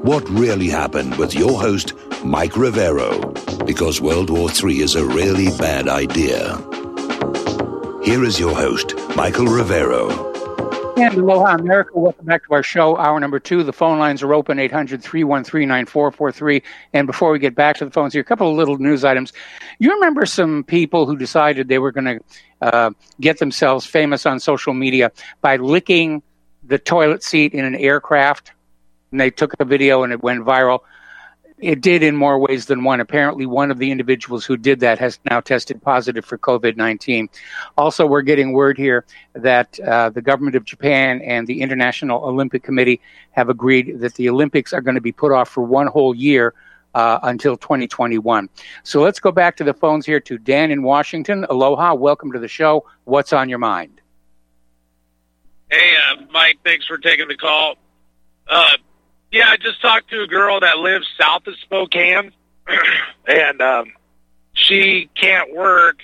what really happened with your host, Mike Rivero, because World War III is a really bad idea. Here is your host, Michael Rivero. And aloha, America. Welcome back to our show, hour number 2. The phone lines are open, 800-313-9443. And before we get back to the phones here, a couple of little news items. You remember some people who decided they were going to get themselves famous on social media by licking the toilet seat in an aircraft? And they took a video and it went viral. It did in more ways than one. Apparently, one of the individuals who did that has now tested positive for COVID-19. Also, we're getting word here that the government of Japan and the International Olympic Committee have agreed that the Olympics are going to be put off for one whole year until 2021. So let's go back to the phones here to Dan in Washington. Aloha, welcome to the show. What's on your mind? Hey, Mike, thanks for taking the call. Yeah, I just talked to a girl that lives south of Spokane, and she can't work.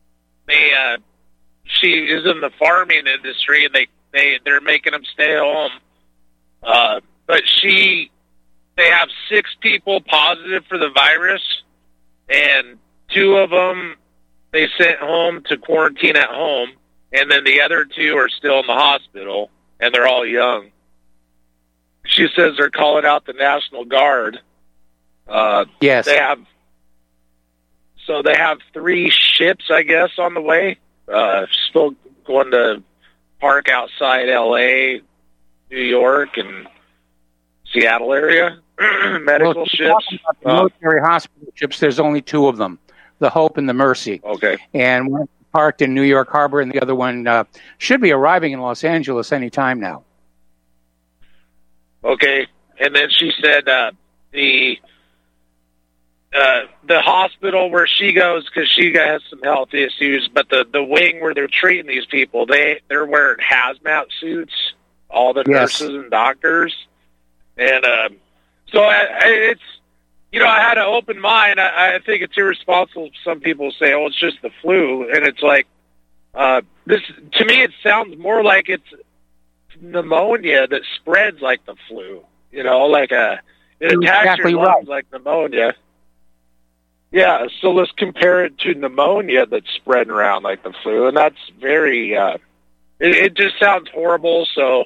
She is in the farming industry, and they're making them stay home. But they have 6 people positive for the virus, and 2 of them they sent home to quarantine at home, and then the other 2 are still in the hospital, and they're all young. She says they're calling out the National Guard. Yes. They have 3 ships, I guess, on the way. Still going to park outside L.A., New York, and Seattle area. Medical ships. The military hospital ships, there's only 2 of them, the Hope and the Mercy. Okay. And one parked in New York Harbor, and the other one should be arriving in Los Angeles any time now. Okay, and then she said the hospital where she goes, because she has some health issues, but the wing where they're treating these people, they're wearing hazmat suits, all the nurses and doctors, and so it's, I had an open mind. I think it's irresponsible. Some people say, "Oh, it's just the flu," and it's like this. To me, it sounds more like it's pneumonia that spreads like the flu, it attacks your lungs like pneumonia. Yeah, so let's compare it to pneumonia that's spreading around like the flu, and that's very, it just sounds horrible. So,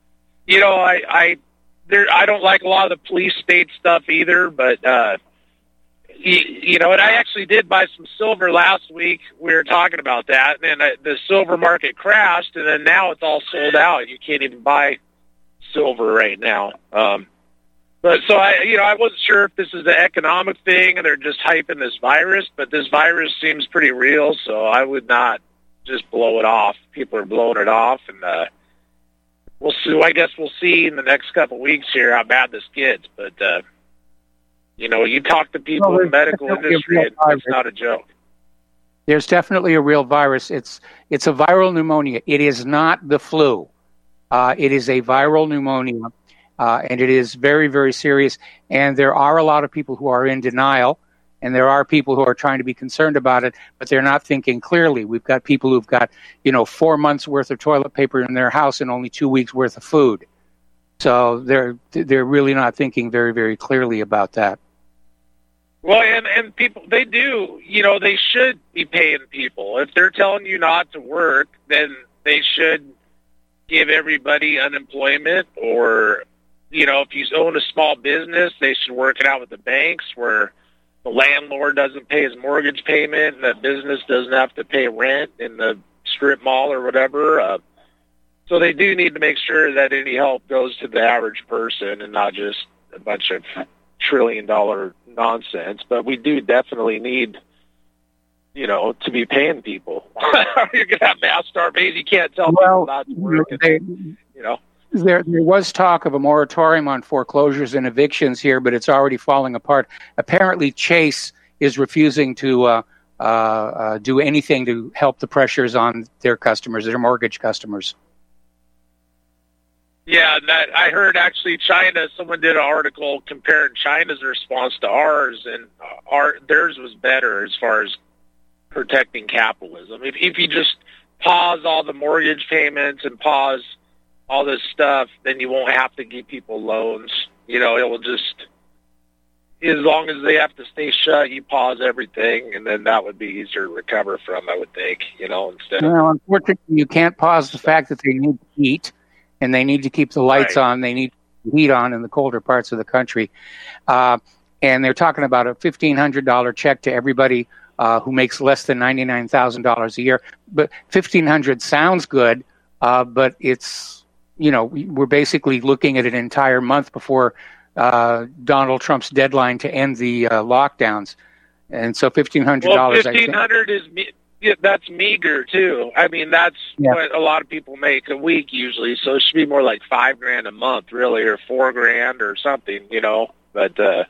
I don't like a lot of the police state stuff either, but, and I actually did buy some silver last week. We were talking about that, and then the silver market crashed, and then now it's all sold out. You can't even buy silver right now. But so I wasn't sure if this is an economic thing and they're just hyping this virus, but this virus seems pretty real, so I would not just blow it off. People are blowing it off, and we'll see. I guess we'll see in the next couple of weeks here how bad this gets, but you talk to people in the medical industry, and it's not a joke. There's definitely a real virus. It's a viral pneumonia. It is not the flu. It is a viral pneumonia, and it is very, very serious. And there are a lot of people who are in denial, and there are people who are trying to be concerned about it, but they're not thinking clearly. We've got people who've got 4 months worth of toilet paper in their house and only 2 weeks worth of food. So they're really not thinking very, very clearly about that. Well, and people, they do, they should be paying people. If they're telling you not to work, then they should give everybody unemployment, or, if you own a small business, they should work it out with the banks where the landlord doesn't pay his mortgage payment and the business doesn't have to pay rent in the strip mall or whatever. So they do need to make sure that any help goes to the average person and not just a bunch of trillion-dollar nonsense, but we do definitely need, to be paying people. You're going to have mass starvation. You can't tell people not to work. There was talk of a moratorium on foreclosures and evictions here, but it's already falling apart. Apparently, Chase is refusing to do anything to help the pressures on their customers, their mortgage customers. Yeah, I heard actually China, someone did an article comparing China's response to ours, and theirs was better as far as protecting capitalism. If you just pause all the mortgage payments and pause all this stuff, then you won't have to give people loans, it will just, as long as they have to stay shut, you pause everything, and then that would be easier to recover from, I would think, instead of... Well, unfortunately, you can't pause the fact that they need to eat, and they need to keep the lights on. They need the heat on in the colder parts of the country. And they're talking about a $1,500 check to everybody who makes less than $99,000 a year. But $1,500 sounds good, but it's, we're basically looking at an entire month before Donald Trump's deadline to end the lockdowns. And so $1,500. Well, $1,500 that's meager too. I mean, that's what a lot of people make a week usually. So it should be more like $5,000 a month, really, or $4,000 or something, But this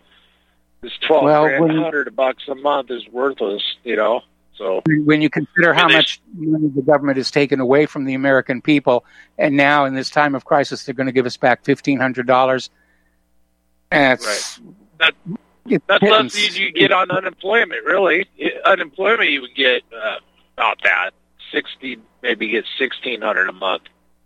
$1,200 a month is worthless, So when you consider how much money the government has taken away from the American people, and now in this time of crisis, they're going to give us back $1,500. That's less than you get on unemployment, really. Unemployment, you would get about that, 60, maybe get $1,600 a month,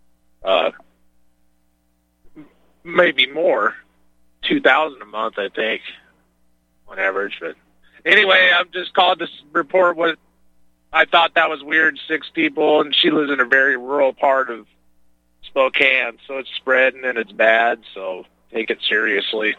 maybe more, $2,000 a month, I think, on average. But anyway, I'm just called to report what I thought that was weird. 6 people, and she lives in a very rural part of Spokane, so it's spreading and it's bad. So take it seriously.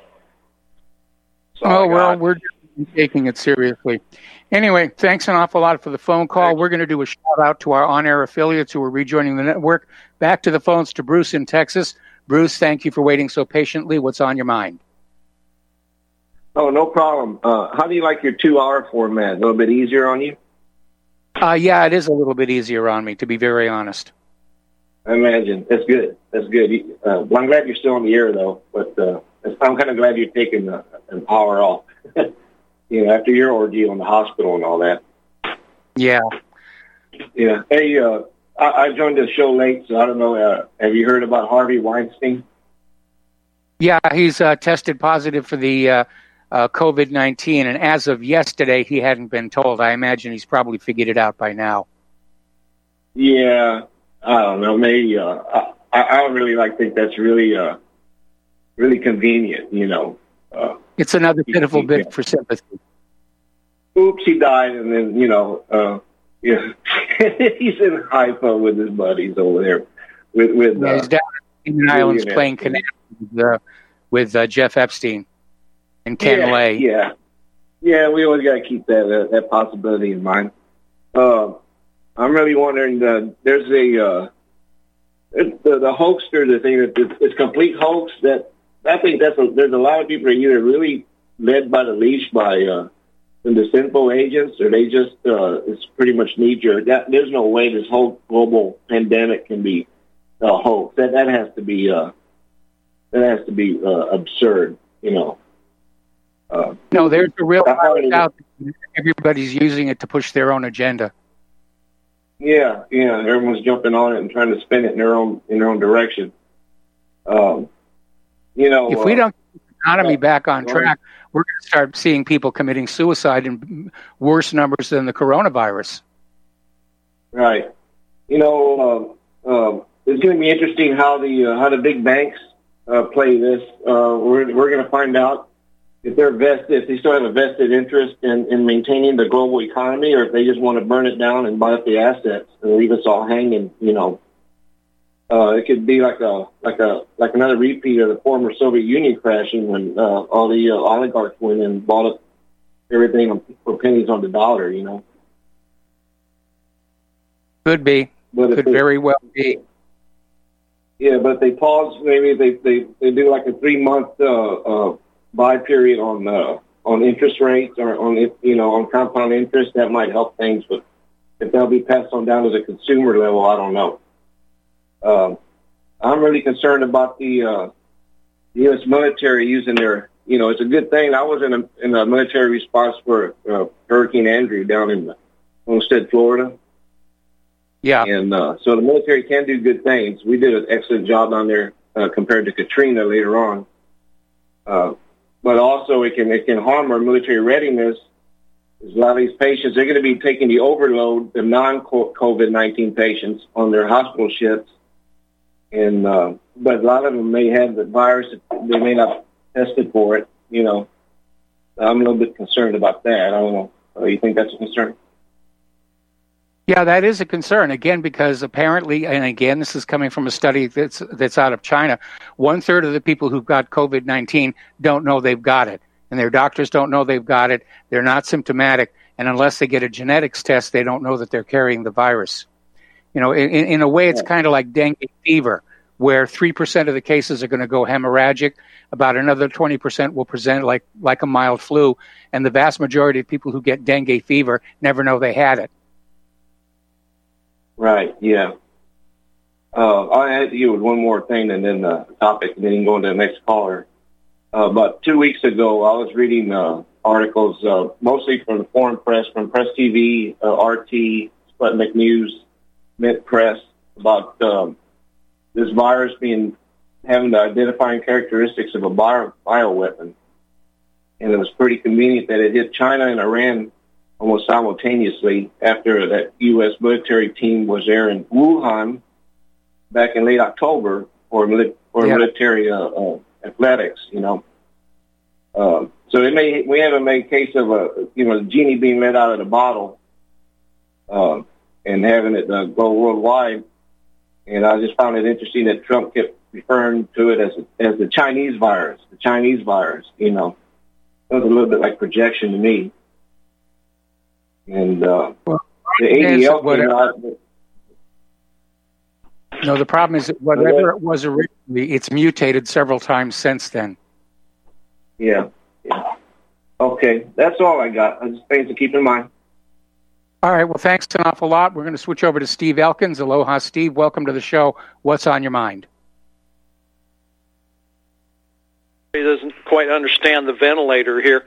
We're taking it seriously. Anyway, thanks an awful lot for the phone call. Thanks. We're going to do a shout-out to our on-air affiliates who are rejoining the network. Back to the phones to Bruce in Texas. Bruce, thank you for waiting so patiently. What's on your mind? Oh, no problem. How do you like your 2-hour format? A little bit easier on you? Yeah, it is a little bit easier on me, to be very honest. I imagine. That's good. That's good. Well, I'm glad you're still on the air, though, but I'm kind of glad you're taking an hour off, after your ordeal in the hospital and all that. Yeah. Yeah. Hey, I joined the show late, so I don't know. Have you heard about Harvey Weinstein? Yeah, he's tested positive for the COVID-19, and as of yesterday, he hadn't been told. I imagine he's probably figured it out by now. Yeah. I don't know. Maybe I don't really think that's really convenient. It's another pitiful bit for sympathy. Oops, he died, and then he's in Haifa with his buddies over there. He's down in the islands playing Connect with Jeff Epstein and Ken Lay. Yeah. We always got to keep that possibility in mind. I'm really wondering. There's the hoaxer, the thing that it's complete hoax. That I think there's a lot of people are either really led by the leash by the sinful agents, or they just it's pretty much knee jerk. There's no way this whole global pandemic can be a hoax. That has to be absurd. No, there's a real doubt. Everybody's using it to push their own agenda. Yeah, everyone's jumping on it and trying to spin it in their own direction. If we don't get the economy back on track, we're going to start seeing people committing suicide in worse numbers than the coronavirus. Right. It's going to be interesting how the big banks play this. We're going to find out if they still have a vested interest in maintaining the global economy, or if they just want to burn it down and buy up the assets and leave us all hanging. It could be like another repeat of the former Soviet Union crashing when all the oligarchs went in and bought up everything for pennies on the dollar. Could be. Could very well be. Yeah, but they pause. Maybe they do like a 3-month buy period on interest rates, or on compound interest. That might help things, but if they'll be passed on down to the consumer level, I don't know. I'm really concerned about the U.S. military using their. It's a good thing. I was in a military response for Hurricane Andrew down in Homestead, Florida. Yeah, and so the military can do good things. We did an excellent job down there compared to Katrina later on. But also it can harm our military readiness. There's a lot of these patients, they're going to be taking the overload, the non-COVID-19 patients on their hospital ships. And but a lot of them may have the virus. They may not tested for it. I'm a little bit concerned about that. I don't know. You think that's a concern? Yeah, that is a concern, again, because apparently, and again, this is coming from a study that's out of China, 1/3 of the people who've got COVID-19 don't know they've got it, and their doctors don't know they've got it. They're not symptomatic, and unless they get a genetics test, they don't know that they're carrying the virus. In a way, it's kind of like dengue fever, where 3% of the cases are going to go hemorrhagic, about another 20% will present like a mild flu, and the vast majority of people who get dengue fever never know they had it. Right, yeah. I'll add you with one more thing and then the topic, and then you can go into the next caller. About 2 weeks ago, I was reading articles, mostly from the foreign press, from Press TV, RT, Sputnik News, Mint Press, about this virus having the identifying characteristics of a bioweapon. And it was pretty convenient that it hit China and Iran almost simultaneously after that U.S. military team was there in Wuhan back in late October for military athletics, So we haven't made case of the genie being let out of the bottle and having it go worldwide. And I just found it interesting that Trump kept referring to it as the Chinese virus, It was a little bit like projection to me. And the ADL came out. No, the problem is that whatever it was originally, it's mutated several times since then. Yeah. Okay, that's all I got. Just things to keep in mind. All right, well, thanks an awful lot. We're going to switch over to Steve Elkins. Aloha, Steve. Welcome to the show. What's on your mind? He doesn't quite understand the ventilator here.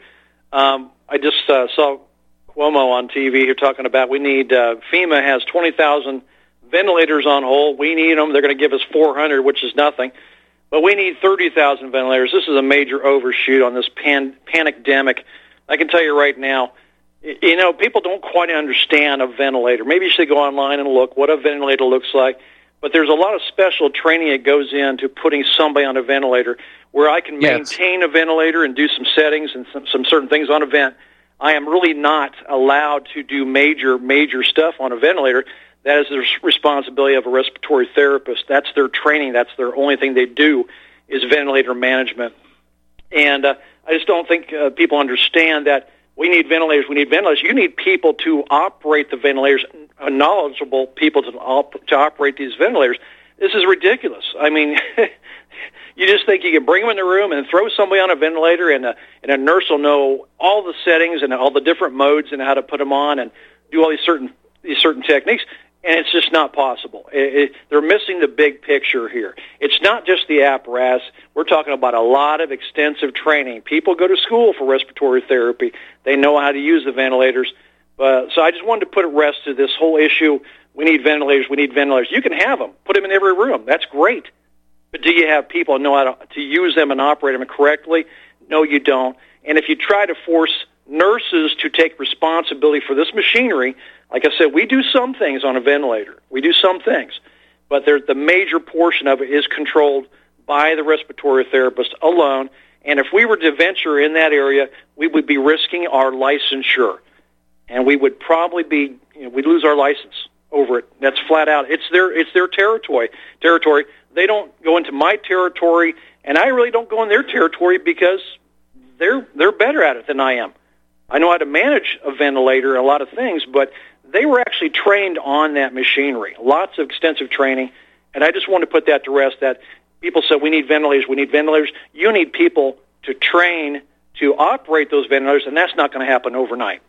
I just saw Cuomo on TV here talking about we need, FEMA has 20,000 ventilators on hold. We need them. They're going to give us 400, which is nothing. But we need 30,000 ventilators. This is a major overshoot on this panicdemic. I can tell you right now, people don't quite understand a ventilator. Maybe you should go online and look what a ventilator looks like. But there's a lot of special training that goes into putting somebody on a ventilator where I can maintain a ventilator and do some settings and some certain things on a vent. I am really not allowed to do major stuff on a ventilator. That is the responsibility of a respiratory therapist. That's their training. That's their only thing they do is ventilator management. And I just don't think people understand that we need ventilators. We need ventilators. You need people to operate the ventilators, knowledgeable people to operate these ventilators. This is ridiculous. I mean, you just think you can bring them in the room and throw somebody on a ventilator, and a nurse will know all the settings and all the different modes and how to put them on and do all these certain techniques. And it's just not possible. They're missing the big picture here. It's not just the apparatus. We're talking about a lot of extensive training. People go to school for respiratory therapy. They know how to use the ventilators. So I just wanted to put a rest to this whole issue. We need ventilators. We need ventilators. You can have them. Put them in every room. That's great. But do you have people who know how to use them and operate them correctly? No, you don't. And if you try to force nurses to take responsibility for this machinery, like I said, we do some things on a ventilator. We do some things. But the major portion of it is controlled by the respiratory therapist alone. And if we were to venture in that area, we would be risking our licensure. And we would probably we'd lose our license over it. That's flat out. It's their territory. They don't go into my territory, and I really don't go in their territory because they're better at it than I am. I know how to manage a ventilator and a lot of things, but they were actually trained on that machinery. Lots of extensive training, and I just want to put that to rest, that people said we need ventilators, we need ventilators. You need people to train to operate those ventilators, and that's not going to happen overnight.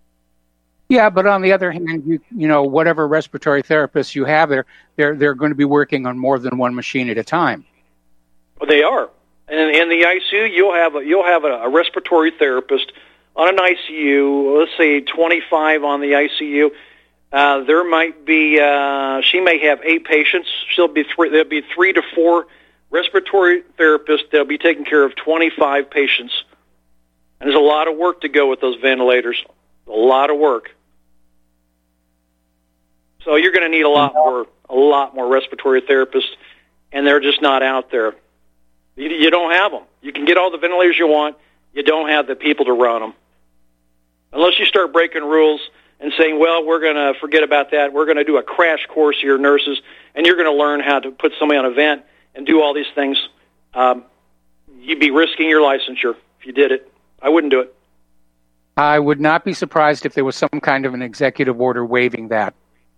Yeah, but on the other hand, you know, whatever respiratory therapists you have there, they're going to be working on more than one machine at a time. Well, they are. And in the ICU, you'll have a respiratory therapist on an ICU. Let's say 25 on the ICU. There might be she may have 8 patients. There'll be 3 to 4 respiratory therapists. They'll be taking care of 25 patients. And there's a lot of work to go with those ventilators. A lot of work. So you're going to need a lot more respiratory therapists, and they're just not out there. You don't have them. You can get all the ventilators you want. You don't have the people to run them. Unless you start breaking rules and saying, well, we're going to forget about that. We're going to do a crash course here, nurses, and you're going to learn how to put somebody on a vent and do all these things. You'd be risking your licensure if you did it. I wouldn't do it. I would not be surprised if there was some kind of an executive order waiving that.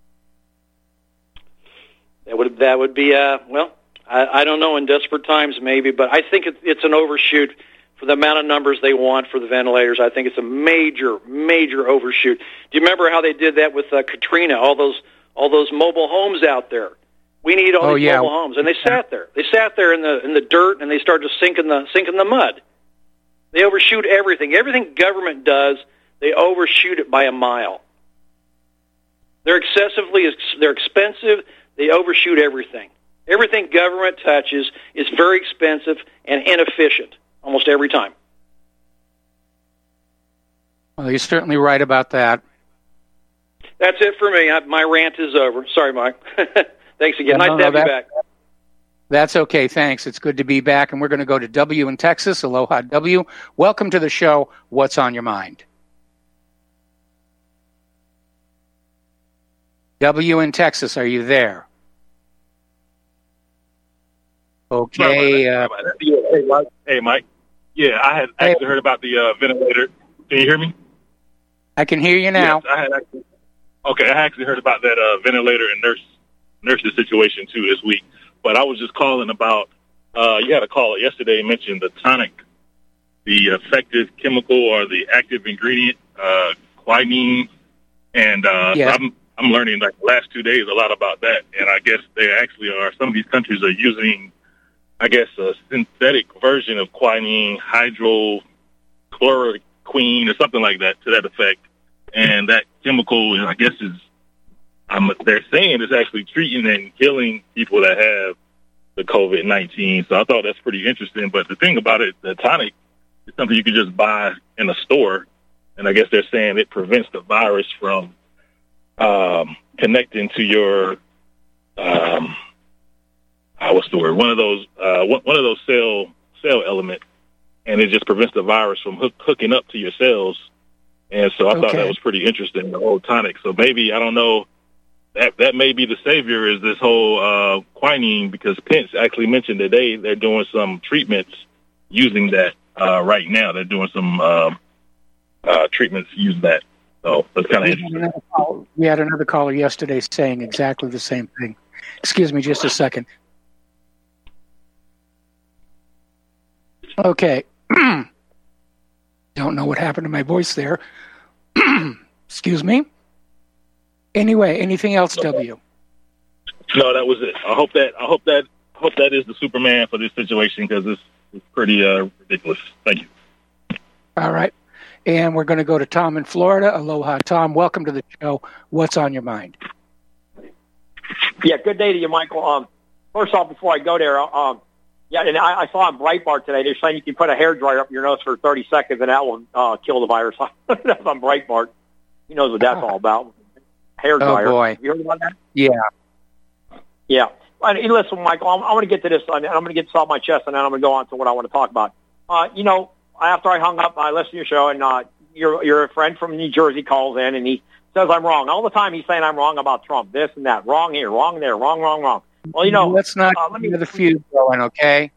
That would be, well, I don't know, in desperate times maybe, but I think it's an overshoot for the amount of numbers they want for the ventilators. I think it's a major, major overshoot. Do you remember how they did that with Katrina, all those mobile homes out there? We need all these mobile homes. And they sat there. They sat there in the dirt, and they started to sink in the mud. They overshoot everything. Everything government does, they overshoot it by a mile. They're expensive. They overshoot everything. Everything government touches is very expensive and inefficient almost every time. Well, you're certainly right about that. That's it for me. My rant is over. Sorry, Mike. Thanks again. Nice to have you back. That's okay. Thanks. It's good to be back. And we're going to go to W in Texas. Aloha, W. Welcome to the show. What's on your mind? W in Texas, are you there? Okay. Hey, Mike. Yeah, I had actually heard about the ventilator. Can you hear me? I can hear you now. Yes, I actually heard about that ventilator and nurses situation too this week. But I was just calling about, you had a caller yesterday mentioned the tonic, the effective chemical or the active ingredient, quinine. And so I'm learning like the last 2 days a lot about that. And I guess they actually are, some of these countries are using, I guess, a synthetic version of quinine, hydrochloroquine or something like that to that effect. And that chemical, I guess, they're saying it's actually treating and killing people that have the COVID-19. So I thought that's pretty interesting. But the thing about it, the tonic is something you can just buy in a store. And I guess they're saying it prevents the virus from connecting to your, what's the word? One of those cell element, and it just prevents the virus from hooking up to your cells. And so I thought that was pretty interesting, the whole tonic. So maybe, I don't know, that may be the savior is this whole quinine, because Pence actually mentioned today they're doing some treatments using that right now. They're doing some treatments using that. So that's kind of interesting. We had another caller yesterday saying exactly the same thing. Excuse me just a second. Okay. Don't know what happened to my voice there. Excuse me. Anyway, anything else, W? No, that was it. I hope that is the Superman for this situation, because it's pretty ridiculous. Thank you. All right. And we're going to go to Tom in Florida. Aloha, Tom. Welcome to the show. What's on your mind? Yeah, good day to you, Michael. First off, before I go there, and I saw on Breitbart today, they're saying you can put a hairdryer up your nose for 30 seconds and that will kill the virus. That's on Breitbart. He knows what that's all about. Hairdryer. Oh, boy. You heard about that? Yeah. Yeah. And listen, Michael, I'm going to get to this. I'm going to get this off my chest, and then I'm going to go on to what I want to talk about. After I hung up, I listened to your show, and your a friend from New Jersey calls in, and he says I'm wrong. All the time he's saying I'm wrong about Trump, this and that, wrong here, wrong there, wrong. Well, let's not get the feud going, okay?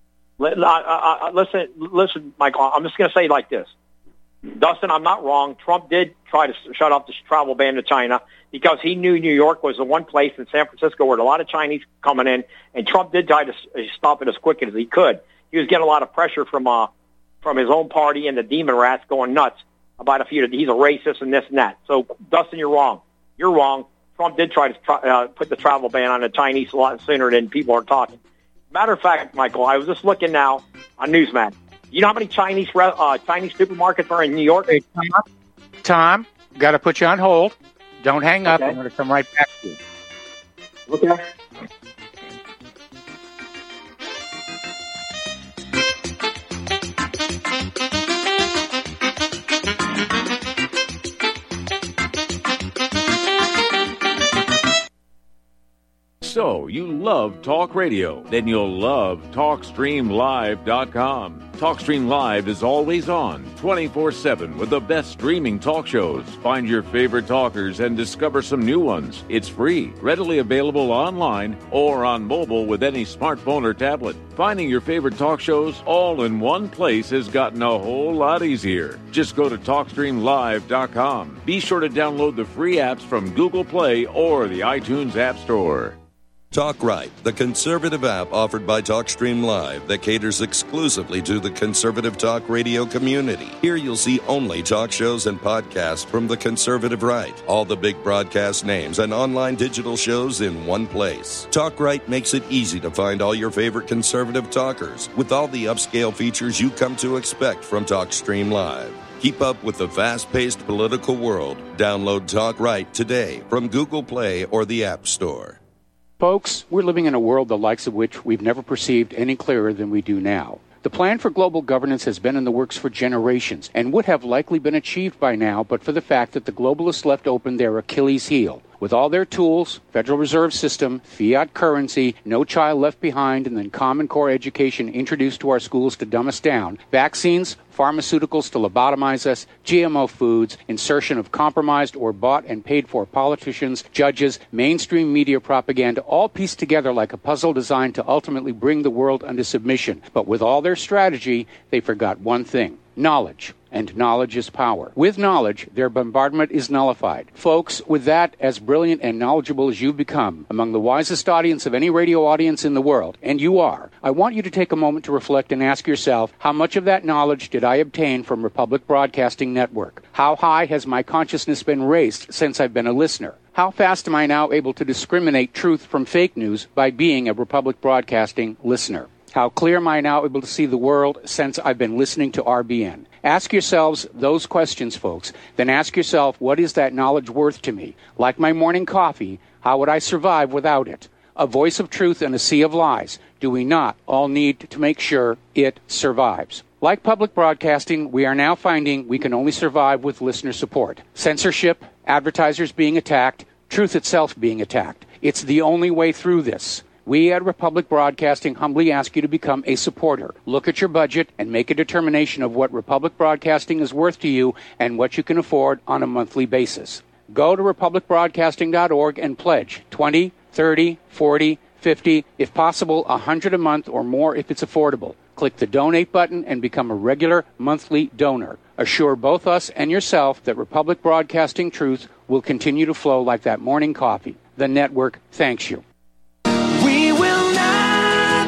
Listen, Michael, I'm just going to say it like this. Dustin, I'm not wrong. Trump did try to shut off the travel ban to China because he knew New York was the one place in San Francisco where a lot of Chinese coming in, and Trump did try to stop it as quick as he could. He was getting a lot of pressure from his own party and the demon rats going nuts about he's a racist and this and that. So, Dustin, you're wrong. You're wrong. Trump did try to put the travel ban on the Chinese a lot sooner than people are talking. Matter of fact, Michael, I was just looking now on Newsman. You know how many Chinese supermarkets are in New York? Hey, Tom, got to put you on hold. Don't hang up. I'm going to come right back to you. Okay. So, you love talk radio? Then you'll love TalkStreamLive.com. TalkStream Live is always on, 24/7, with the best streaming talk shows. Find your favorite talkers and discover some new ones. It's free, readily available online or on mobile with any smartphone or tablet. Finding your favorite talk shows all in one place has gotten a whole lot easier. Just go to TalkStreamLive.com. Be sure to download the free apps from Google Play or the iTunes App Store. Talk Right, the conservative app offered by TalkStream Live that caters exclusively to the conservative talk radio community. Here you'll see only talk shows and podcasts from the conservative right. All the big broadcast names and online digital shows in one place. Talk Right makes it easy to find all your favorite conservative talkers with all the upscale features you come to expect from TalkStream Live. Keep up with the fast-paced political world. Download Talk Right today from Google Play or the App Store. Folks, we're living in a world the likes of which we've never perceived any clearer than we do now. The plan for global governance has been in the works for generations and would have likely been achieved by now but for the fact that the globalists left open their Achilles heel. With all their tools, Federal Reserve System, fiat currency, no child left behind, and then Common Core education introduced to our schools to dumb us down, vaccines, pharmaceuticals to lobotomize us, GMO foods, insertion of compromised or bought and paid for politicians, judges, mainstream media propaganda, all pieced together like a puzzle designed to ultimately bring the world under submission. But with all their strategy, they forgot one thing: knowledge. And knowledge is power. With knowledge, their bombardment is nullified. Folks, with that, as brilliant and knowledgeable as you've become, among the wisest audience of any radio audience in the world, and you are, I want you to take a moment to reflect and ask yourself, how much of that knowledge did I obtain from Republic Broadcasting Network? How high has my consciousness been raised since I've been a listener? How fast am I now able to discriminate truth from fake news by being a Republic Broadcasting listener? How clear am I now able to see the world since I've been listening to RBN? Ask yourselves those questions, folks. Then ask yourself, what is that knowledge worth to me? Like my morning coffee, how would I survive without it? A voice of truth in a sea of lies. Do we not all need to make sure it survives? Like public broadcasting, we are now finding we can only survive with listener support. Censorship, advertisers being attacked, truth itself being attacked. It's the only way through this. We at Republic Broadcasting humbly ask you to become a supporter. Look at your budget and make a determination of what Republic Broadcasting is worth to you and what you can afford on a monthly basis. Go to republicbroadcasting.org and pledge $20, $30, $40, $50, if possible, $100 a month or more if it's affordable. Click the donate button and become a regular monthly donor. Assure both us and yourself that Republic Broadcasting truth will continue to flow like that morning coffee. The network thanks you. We will not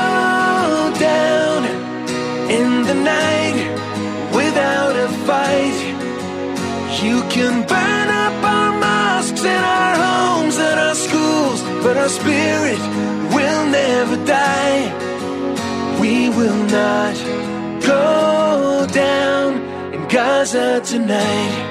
go down in the night without a fight. You can burn up our mosques and our homes and our schools, but our spirit will never die. We will not go down in Gaza tonight.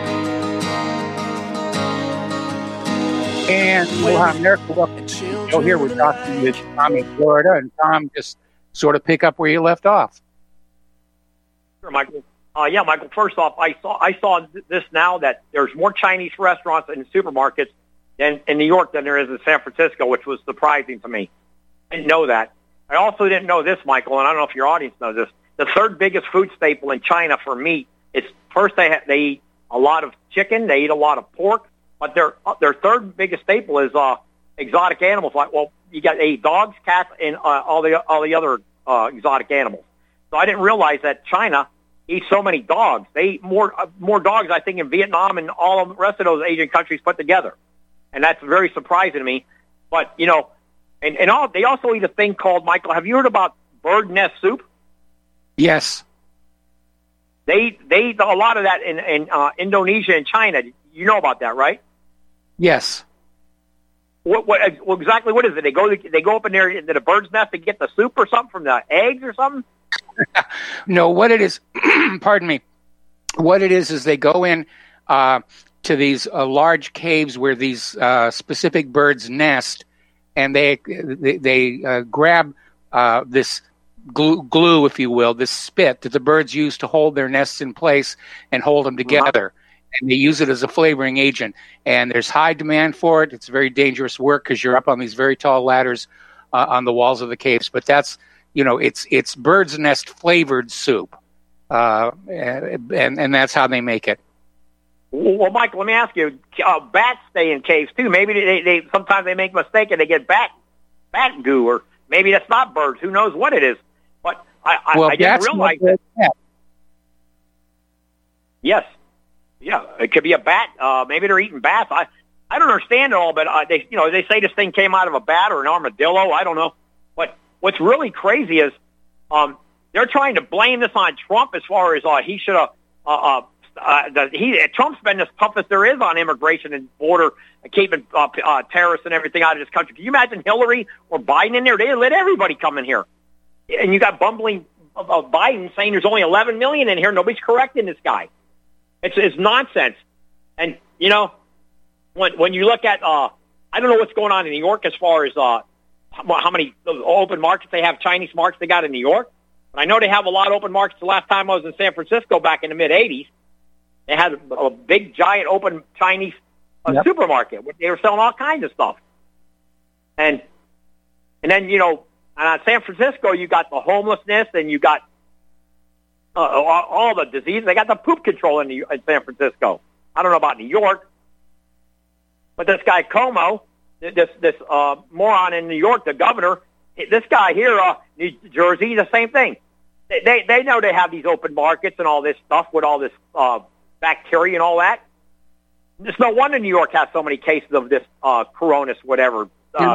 And America, welcome to the show here. We're talking with Tom in Florida, and Tom, just sort of pick up where you left off. Sure, Michael. Michael. First off, I saw this now that there's more Chinese restaurants and supermarkets in New York than there is in San Francisco, which was surprising to me. I didn't know that. I also didn't know this, Michael, and I don't know if your audience knows this. The third biggest food staple in China for meat is first they eat a lot of chicken, they eat a lot of pork. But their third biggest staple is exotic animals. Like, well, you got dogs, cats, and all the other exotic animals. So I didn't realize that China eats so many dogs. They eat more dogs, I think, in Vietnam and all of the rest of those Asian countries put together, and that's very surprising to me. But they also eat a thing called, Michael. Have you heard about bird nest soup? Yes. They eat a lot of that in Indonesia and China. You know about that, right? Yes. What exactly? What is it? They go up in there into the bird's nest to get the soup or something from the eggs or something? No, what it is, pardon me. What it is they go in to these large caves where these specific birds nest, and they grab this glue, if you will, this spit that the birds use to hold their nests in place and hold them together. and they use it as a flavoring agent. And there's high demand for it. It's very dangerous work because you're up on these very tall ladders on the walls of the caves. But that's, it's bird's nest flavored soup, and that's how they make it. Well, Michael, let me ask you: bats stay in caves too. Maybe they sometimes they make a mistake and they get bat goo, or maybe that's not birds. Who knows what it is? But I didn't realize that. Yes, yeah, it could be a bat. Maybe they're eating bats. I don't understand it all, but they say this thing came out of a bat or an armadillo. I don't know. But what's really crazy is they're trying to blame this on Trump as far as he should have. Trump's been as tough as there is on immigration and border, keeping terrorists and everything out of this country. Can you imagine Hillary or Biden in there? They let everybody come in here. And you got bumbling Biden saying there's only 11 million in here. Nobody's correcting this guy. It's nonsense. And, when you look at, I don't know what's going on in New York as far as how many open markets they have, Chinese markets they got in New York. But I know they have a lot of open markets. The last time I was in San Francisco back in the mid-'80s, they had a big, giant, open Chinese supermarket. They were selling all kinds of stuff. And then, and San Francisco, you got the homelessness, and you got all the disease. They got the poop control in San Francisco. I don't know about New York. But this guy Cuomo, this moron in New York, the governor, this guy here, New Jersey, the same thing. They know they have these open markets and all this stuff with all this bacteria and all that. It's no wonder New York has so many cases of this coronas, whatever.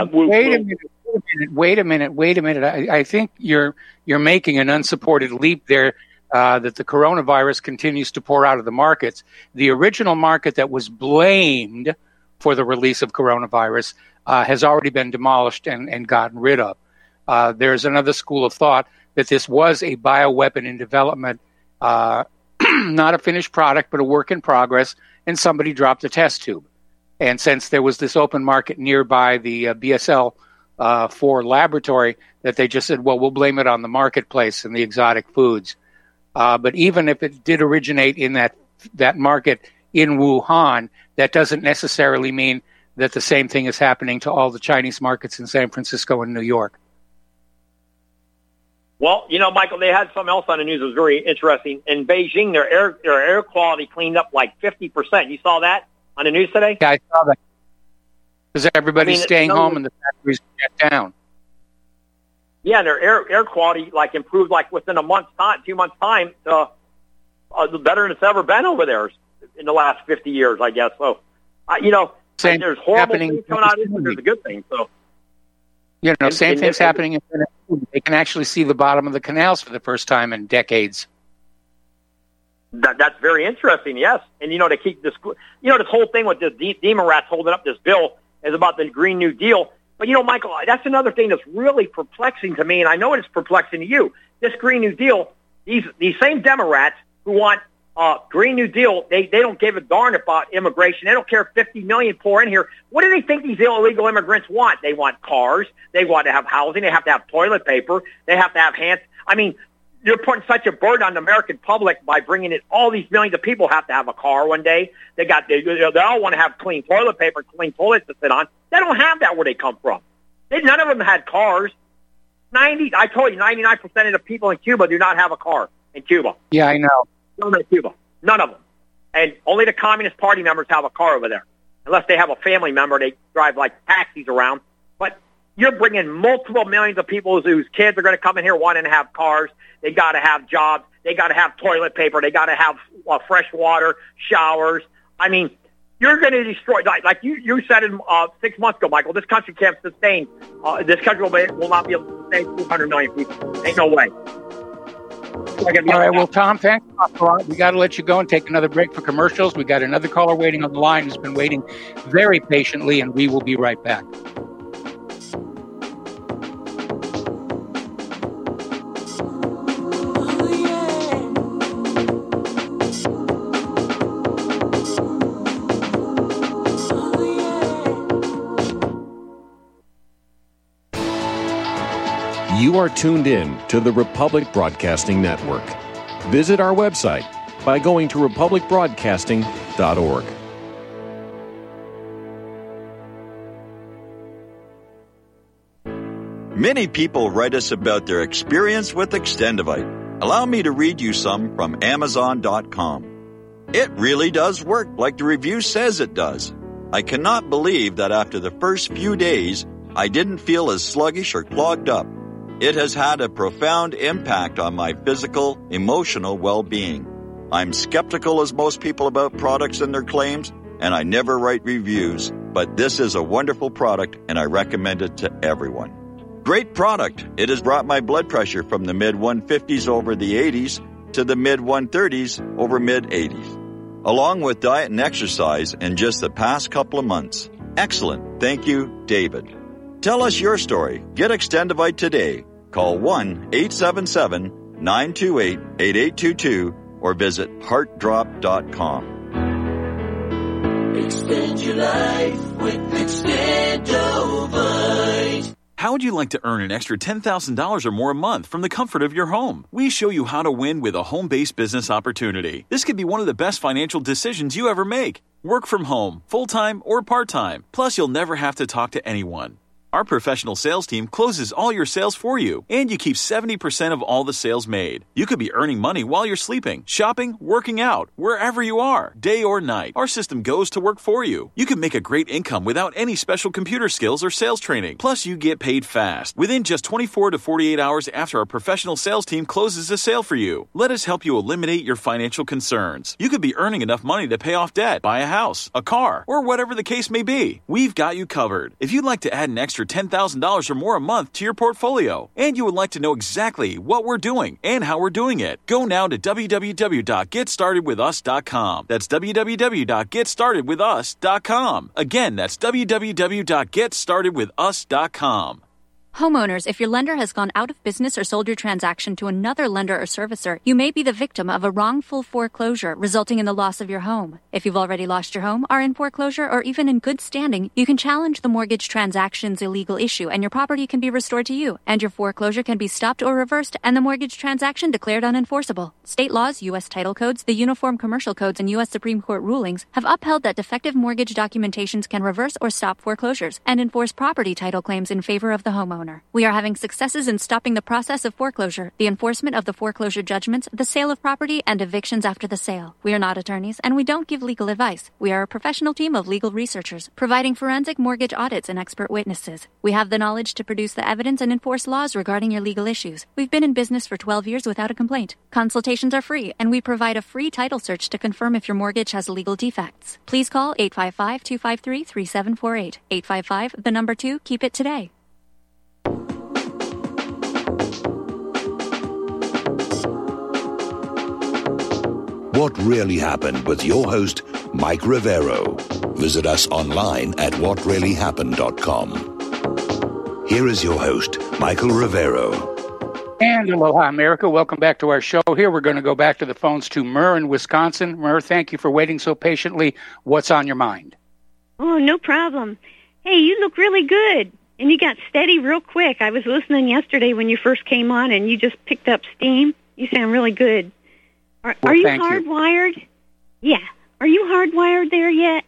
Wait a minute. I think you're making an unsupported leap there. That the coronavirus continues to pour out of the markets. The original market that was blamed for the release of coronavirus has already been demolished and gotten rid of. There's another school of thought that this was a bioweapon in development, not a finished product, but a work in progress, and somebody dropped a test tube. And since there was this open market nearby the BSL 4 laboratory, that they just said, well, we'll blame it on the marketplace and the exotic foods. But even if it did originate in that market in Wuhan, that doesn't necessarily mean that the same thing is happening to all the Chinese markets in San Francisco and New York. Well, Michael, they had something else on the news that was very interesting. In Beijing, their air quality cleaned up like 50%. You saw that on the news today? Yeah, I saw that. Because everybody's staying home and the factories shut down. Yeah, their air quality improved within a month's time, 2 months' time, better than it's ever been over there in the last 50 years, I guess. So, there's horrible things coming out of it, but there's a good thing. So, same thing's happening in Venezuela. They can actually see the bottom of the canals for the first time in decades. That's very interesting, yes. And, they keep this, this whole thing with the Democrats holding up this bill is about the Green New Deal. But, Michael, that's another thing that's really perplexing to me, and I know it's perplexing to you. This Green New Deal, these same Democrats who want Green New Deal, they don't give a darn about immigration. They don't care if 50 million pour in here. What do they think these illegal immigrants want? They want cars. They want to have housing. They have to have toilet paper. They have to have hands. I mean, you're putting such a burden on the American public by bringing in all these millions of people have to have a car one day. They all want to have clean toilet paper, clean toilets to sit on. They don't have that where they come from. None of them had cars. I told you, 99% of the people in Cuba do not have a car in Cuba. Yeah, I know. None of Cuba. None of them. And only the Communist Party members have a car over there. Unless they have a family member, they drive taxis around. But you're bringing multiple millions of people whose kids are going to come in here wanting to have cars. They got to have jobs. They got to have toilet paper. They got to have fresh water, showers. I mean, you're going to destroy, like you said it 6 months ago, Michael, this country can't sustain, this country will not be able to sustain 200 million people. Ain't no way. All right, well, Tom, thanks a lot. We got to let you go and take another break for commercials. We got another caller waiting on the line who's been waiting very patiently, and we will be right back. You are tuned in to the Republic Broadcasting Network. Visit our website by going to republicbroadcasting.com. extendivite.org. Many people write us about their experience with Extendivite. Allow me to read you some from Amazon.com. It really does work like the review says it does. I cannot believe that after the first few days, I didn't feel as sluggish or clogged up. It has had a profound impact on my physical, emotional well-being. I'm skeptical as most people about products and their claims, and I never write reviews, but this is a wonderful product and I recommend it to everyone. Great product. It has brought my blood pressure from the mid-150s over the 80s to the mid-130s over mid-80s, along with diet and exercise in just the past couple of months. Excellent. Thank you, David. Tell us your story. Get Extendivite today. Call 1-877-928-8822 or visit heartdrop.com. Extend your life with Extendivite. How would you like to earn an extra $10,000 or more a month from the comfort of your home? We show you how to win with a home-based business opportunity. This could be one of the best financial decisions you ever make. Work from home, full-time or part-time. Plus, you'll never have to talk to anyone. Our professional sales team closes all your sales for you, and you keep 70% of all the sales made. You could be earning money while you're sleeping, shopping, working out, wherever you are, day or night. Our system goes to work for you. You can make a great income without any special computer skills or sales training. Plus, you get paid fast, within just 24 to 48 hours after our professional sales team closes a sale for you. Let us help you eliminate your financial concerns. You could be earning enough money to pay off debt, buy a house, a car, or whatever the case may be. We've got you covered. If you'd like to add an extra $10,000 or more a month to your portfolio, and you would like to know exactly what we're doing and how we're doing it, go now to www.getstartedwithus.com. That's www.getstartedwithus.com. Again, that's www.getstartedwithus.com. Homeowners, if your lender has gone out of business or sold your transaction to another lender or servicer, you may be the victim of a wrongful foreclosure resulting in the loss of your home. If you've already lost your home, are in foreclosure, or even in good standing, you can challenge the mortgage transaction's illegal issue and your property can be restored to you, and your foreclosure can be stopped or reversed and the mortgage transaction declared unenforceable. State laws, U.S. title codes, the Uniform Commercial Codes, and U.S. Supreme Court rulings have upheld that defective mortgage documentations can reverse or stop foreclosures and enforce property title claims in favor of the homeowner. We are having successes in stopping the process of foreclosure, the enforcement of the foreclosure judgments, the sale of property, and evictions after the sale. We are not attorneys, and we don't give legal advice. We are a professional team of legal researchers, providing forensic mortgage audits and expert witnesses. We have the knowledge to produce the evidence and enforce laws regarding your legal issues. We've been in business for 12 years without a complaint. Consultations are free, and we provide a free title search to confirm if your mortgage has legal defects. Please call 855-253-3748. 855, the number 2, keep it today. What Really Happened with your host, Mike Rivero. Visit us online at whatreallyhappened.com. Here is your host, Michael Rivero. And aloha, America. Welcome back to our show here. We're going to go back to the phones to Murr in Wisconsin. Murr, thank you for waiting so patiently. What's on your mind? Oh, no problem. Hey, you look really good. And you got steady real quick. I was listening yesterday when you first came on, and you just picked up steam. You sound really good. Are you hardwired? Yeah. Are you hardwired there yet?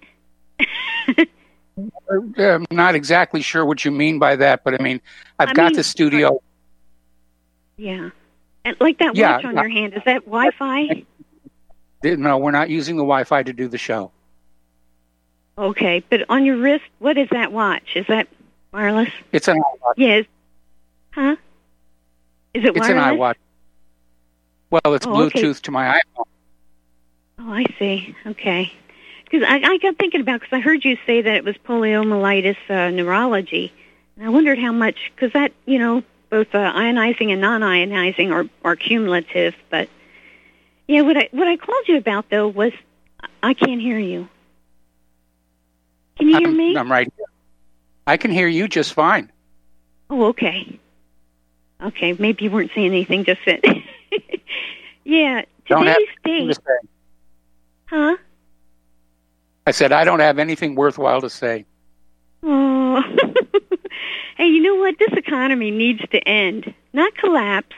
I'm not exactly sure what you mean by that, but I mean, I've got the studio. Yeah. And like that watch on your hand, is that Wi-Fi? No, we're not using the Wi-Fi to do the show. Okay, but on your wrist, what is that watch? Is that wireless? It's an iWatch. Yes. Huh? Is it wireless? It's an iWatch. Well, it's Bluetooth to my iPhone. Oh, I see. Okay. Because I got thinking about, because I heard you say that it was poliomyelitis neurology. And I wondered how much, because that, both ionizing and non-ionizing are cumulative. But, yeah, what I called you about, though, was I can't hear you. Can you hear me? I'm right here. I can hear you just fine. Oh, okay. Okay, maybe you weren't saying anything just then. Yeah, today's date. Huh? I said I don't have anything worthwhile to say. Oh. Hey, you know what? This economy needs to end. Not collapse,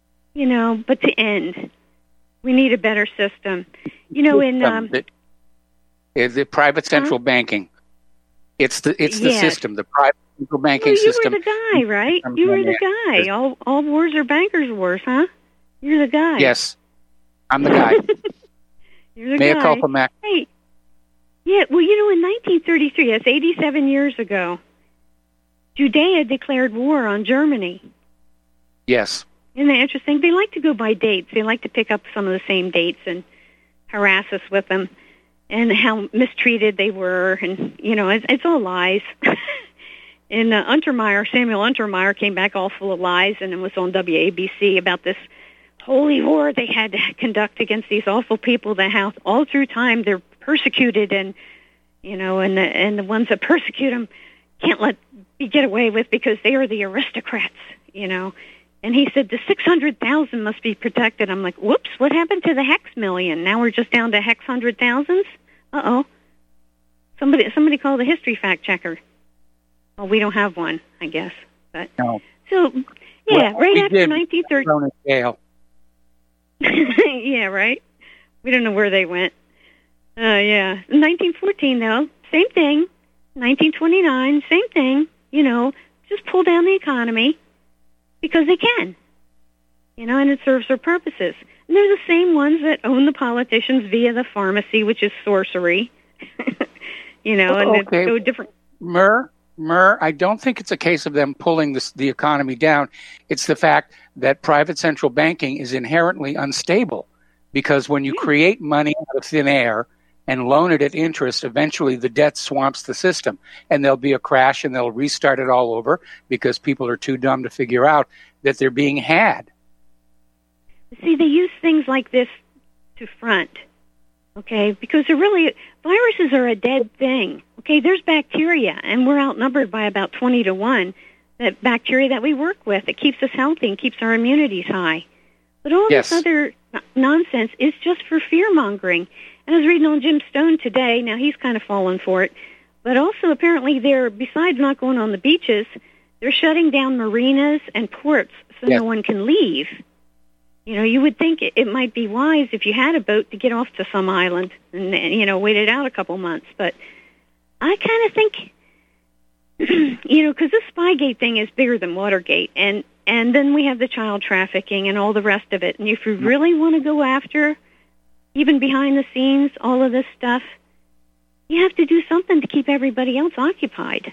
but to end. We need a better system. The private central banking. It's the system, the private central banking system. You were the guy, right? You were the guy. All wars are bankers' wars, huh? You're the guy. Yes, I'm the guy. You're the Mea guy. culpa, Mac. Hey, yeah. Well, in 1933, that's 87 years ago, Judea declared war on Germany. Yes. Isn't that interesting? They like to go by dates. They like to pick up some of the same dates and harass us with them, and how mistreated they were, and it's all lies. And Samuel Untermeyer came back all full of lies, and it was on WABC about this holy war they had to conduct against these awful people that how all through time they're persecuted, and and the ones that persecute them can't get away with because they are the aristocrats, And he said the 600,000 must be protected. I'm like, whoops, what happened to the hex million? Now we're just down to hex 100,000s? Uh-oh. Somebody call the history fact checker. Well, we don't have one, I guess. But no. So, yeah, right after 1930. Jail. Yeah, right? We don't know where they went. Yeah. 1914, though, same thing. 1929, same thing. Just pull down the economy. Because they can, and it serves their purposes. And they're the same ones that own the politicians via the pharmacy, which is sorcery, and it's so different. Myrrh, I don't think it's a case of them pulling the economy down. It's the fact that private central banking is inherently unstable, because when you create money out of thin air and loan it at interest, eventually the debt swamps the system, and there'll be a crash, and they'll restart it all over because people are too dumb to figure out that they're being had. See, they use things like this to front, okay? Because viruses are a dead thing, okay? There's bacteria, and we're outnumbered by about 20 to 1, that bacteria that we work with. It keeps us healthy and keeps our immunities high. But all this other nonsense is just for fear-mongering. And I was reading on Jim Stone today. Now, he's kind of fallen for it. But also, apparently, besides not going on the beaches, they're shutting down marinas and ports so no one can leave. You would think it might be wise if you had a boat to get off to some island and wait it out a couple months. But I kind of think, because this Spygate thing is bigger than Watergate. And then we have the child trafficking and all the rest of it. And if you really want to go after, even behind the scenes, all of this stuff, you have to do something to keep everybody else occupied.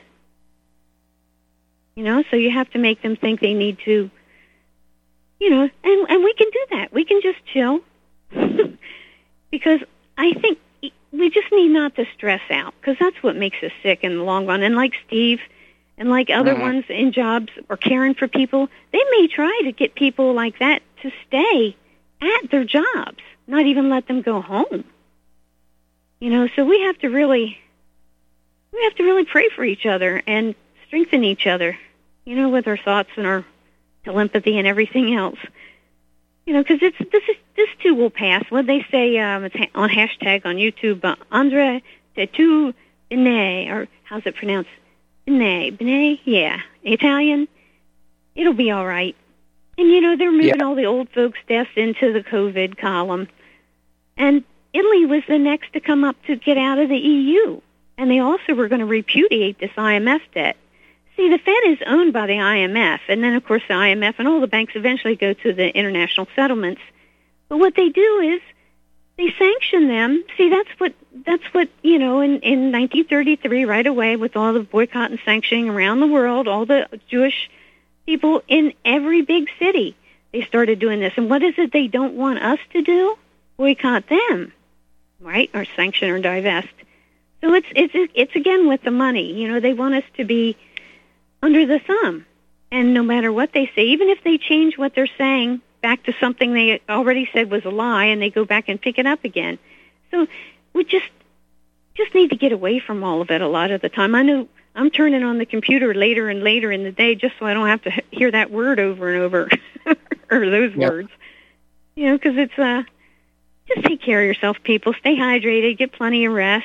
So you have to make them think they need to, and we can do that. We can just chill. Because I think we just need not to stress out, because that's what makes us sick in the long run. And like Steve and like other ones in jobs or caring for people, they may try to get people like that to stay at their jobs, not even let them go home. So we have to really pray for each other and strengthen each other, with our thoughts and our telepathy and everything else. Because this too will pass. What they say, it's on hashtag on YouTube, Andre Tetu Bene, or how's it pronounced? Bene, yeah, Italian. It'll be all right. And they're moving all the old folks' deaths into the COVID column. And Italy was the next to come up to get out of the EU. And they also were going to repudiate this IMF debt. See, the Fed is owned by the IMF. And then, of course, the IMF and all the banks eventually go to the international settlements. But what they do is they sanction them. See, that's what in 1933, right away, with all the boycott and sanctioning around the world, all the Jewish people in every big city, they started doing this. And what is it they don't want us to do? Boycott them, right? Or sanction or divest. So it's again with the money. They want us to be under the thumb. And no matter what they say, even if they change what they're saying back to something they already said was a lie, and they go back and pick it up again. So we just need to get away from all of it a lot of the time. I know I'm turning on the computer later and later in the day just so I don't have to hear that word over and over, or those words. Because it's just take care of yourself, people. Stay hydrated. Get plenty of rest.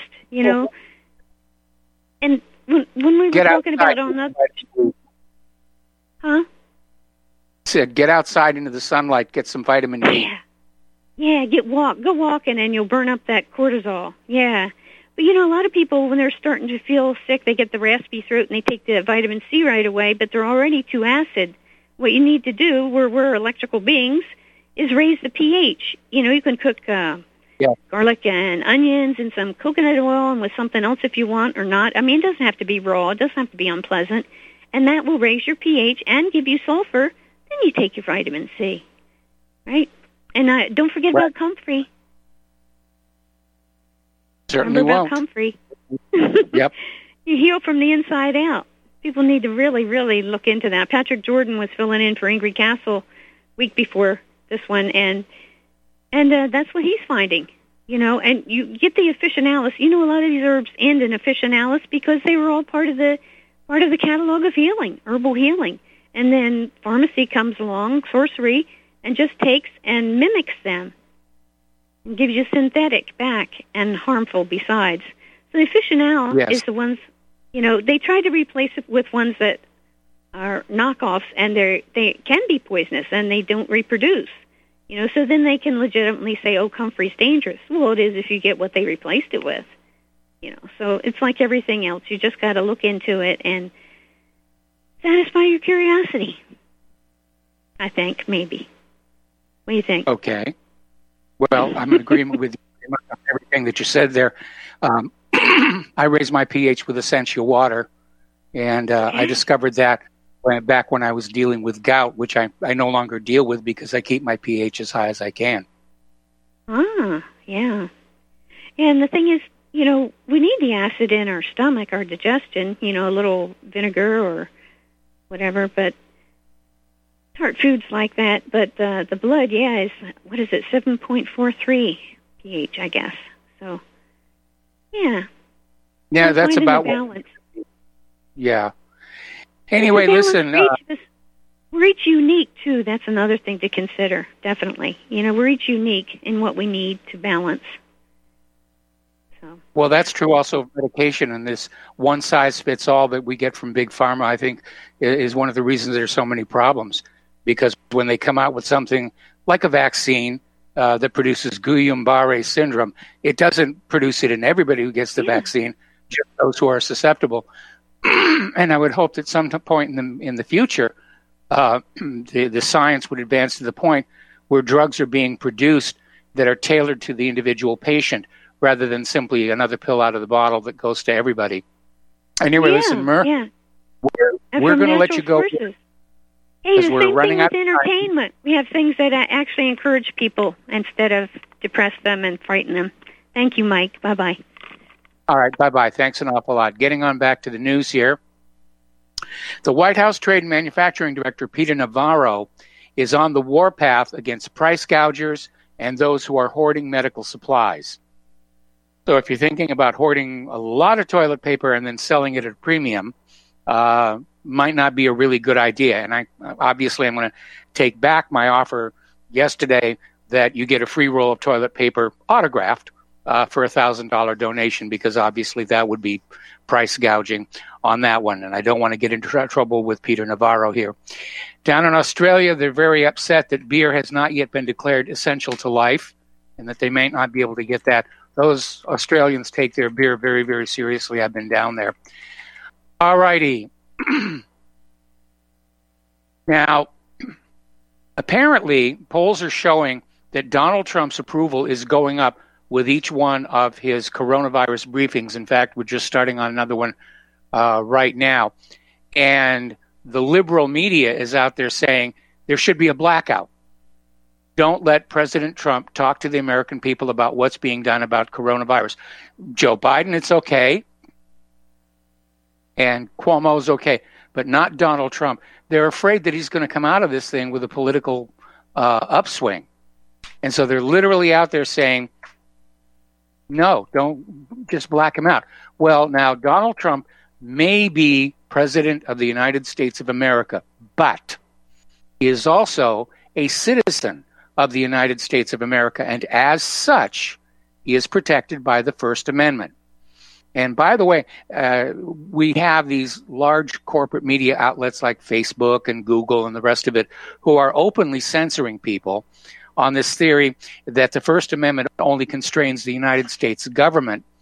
And when we were talking about on the... Huh? Said get outside into the sunlight, get some vitamin D. Yeah, go walking, and you'll burn up that cortisol. Yeah. But, a lot of people, when they're starting to feel sick, they get the raspy throat and they take the vitamin C right away, but they're already too acid. What you need to do, we're electrical beings, is raise the pH. You can cook garlic and onions and some coconut oil and with something else if you want or not. I mean, it doesn't have to be raw. It doesn't have to be unpleasant. And that will raise your pH and give you sulfur. Then you take your vitamin C, right? And don't forget about comfrey. Certainly won't. About comfrey. Yep. You heal from the inside out. People need to really, really look into that. Patrick Jordan was filling in for Ingrid Castle week before this one, and that's what he's finding. And you get the officinalis. A lot of these herbs end in officinalis because they were all part of the catalog of healing, herbal healing. And then pharmacy comes along, sorcery, and just takes and mimics them and gives you synthetic back and harmful besides. So the officinal is the ones, they try to replace it with ones that are knockoffs, and they can be poisonous and they don't reproduce. So then they can legitimately say, oh, comfrey's dangerous. Well, it is if you get what they replaced it with. So it's like everything else. You just got to look into it and satisfy your curiosity, I think, maybe. What do you think? Okay. Well, I'm in agreement with you on everything that you said there. I raised my pH with essential water, and I discovered that back when I was dealing with gout, which I no longer deal with because I keep my pH as high as I can. Ah, yeah. And the thing is, we need the acid in our stomach, our digestion, a little vinegar or whatever, but tart foods like that. But the blood, is, 7.43 pH, I guess. So, yeah. Yeah, that's about balance. Yeah. Anyway, listen. We're each unique, too. That's another thing to consider, definitely. We're each unique in what we need to balance. Well, that's true also of medication, and this one-size-fits-all that we get from Big Pharma, I think, is one of the reasons there's so many problems. Because when they come out with something like a vaccine that produces Guillain-Barré syndrome, it doesn't produce it in everybody who gets the vaccine, just those who are susceptible. And I would hope that some point in the future, the science would advance to the point where drugs are being produced that are tailored to the individual patient, rather than simply another pill out of the bottle that goes to everybody. Anyway, listen, Mer, we're going to let you go. Hey, the same thing with entertainment. We have things that actually encourage people instead of depress them and frighten them. Thank you, Mike. Bye-bye. All right, bye-bye. Thanks an awful lot. Getting on back to the news here. The White House Trade and Manufacturing Director, Peter Navarro, is on the warpath against price gougers and those who are hoarding medical supplies. So if you're thinking about hoarding a lot of toilet paper and then selling it at a premium, might not be a really good idea. And I'm going to take back my offer yesterday that you get a free roll of toilet paper autographed for a $1,000 donation, because obviously that would be price gouging on that one. And I don't want to get into trouble with Peter Navarro here. Down in Australia, they're very upset that beer has not yet been declared essential to life and that they may not be able to get that. Those Australians take their beer very, very seriously. I've been down there. All righty. Now, apparently, polls are showing that Donald Trump's approval is going up with each one of his coronavirus briefings. In fact, we're just starting on another one right now. And the liberal media is out there saying there should be a blackout. Don't let President Trump talk to the American people about what's being done about coronavirus. Joe Biden, it's okay. And Cuomo's okay, but not Donald Trump. They're afraid that he's going to come out of this thing with a political upswing. And so they're literally out there saying, no, don't just black him out. Well, now, Donald Trump may be president of the United States of America, but he is also a citizen of the United States of America, and as such, he is protected by the First Amendment. And by the way, we have these large corporate media outlets like Facebook and Google and the rest of it who are openly censoring people on this theory that the First Amendment only constrains the United States government.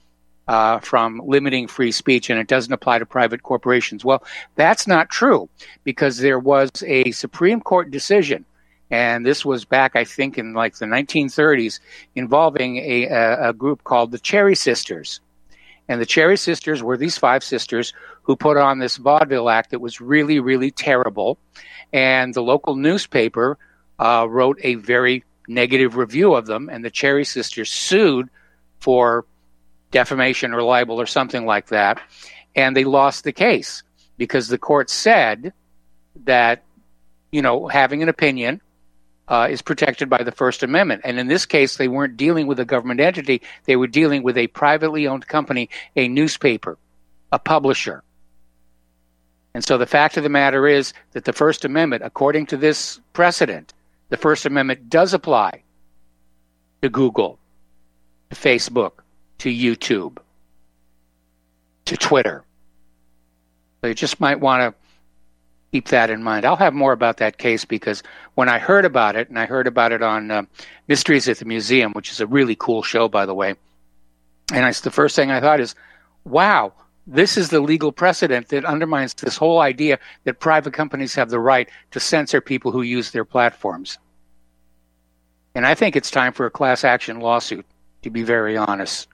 from limiting free speech, and it doesn't apply to private corporations. Well, that's not true, because there was a Supreme Court decision, and this was back, I think, in like the 1930s, involving a group called the Cherry Sisters. And the Cherry Sisters were these 5 sisters who put on this vaudeville act that was really, really terrible. And the local newspaper wrote a very negative review of them, and the Cherry Sisters sued for defamation or libel or something like that. And they lost the case because the court said that, having an opinion is protected by the First Amendment. And in this case, they weren't dealing with a government entity. They were dealing with a privately owned company, a newspaper, a publisher. And so the fact of the matter is that the First Amendment, according to this precedent, the First Amendment does apply to Google, to Facebook, to YouTube, to Twitter. So you just might want to keep that in mind. I'll have more about that case, because when I heard about it, and I heard about it on Mysteries at the Museum, which is a really cool show, by the way, and the first thing I thought is, wow, this is the legal precedent that undermines this whole idea that private companies have the right to censor people who use their platforms. And I think it's time for a class action lawsuit, to be very honest.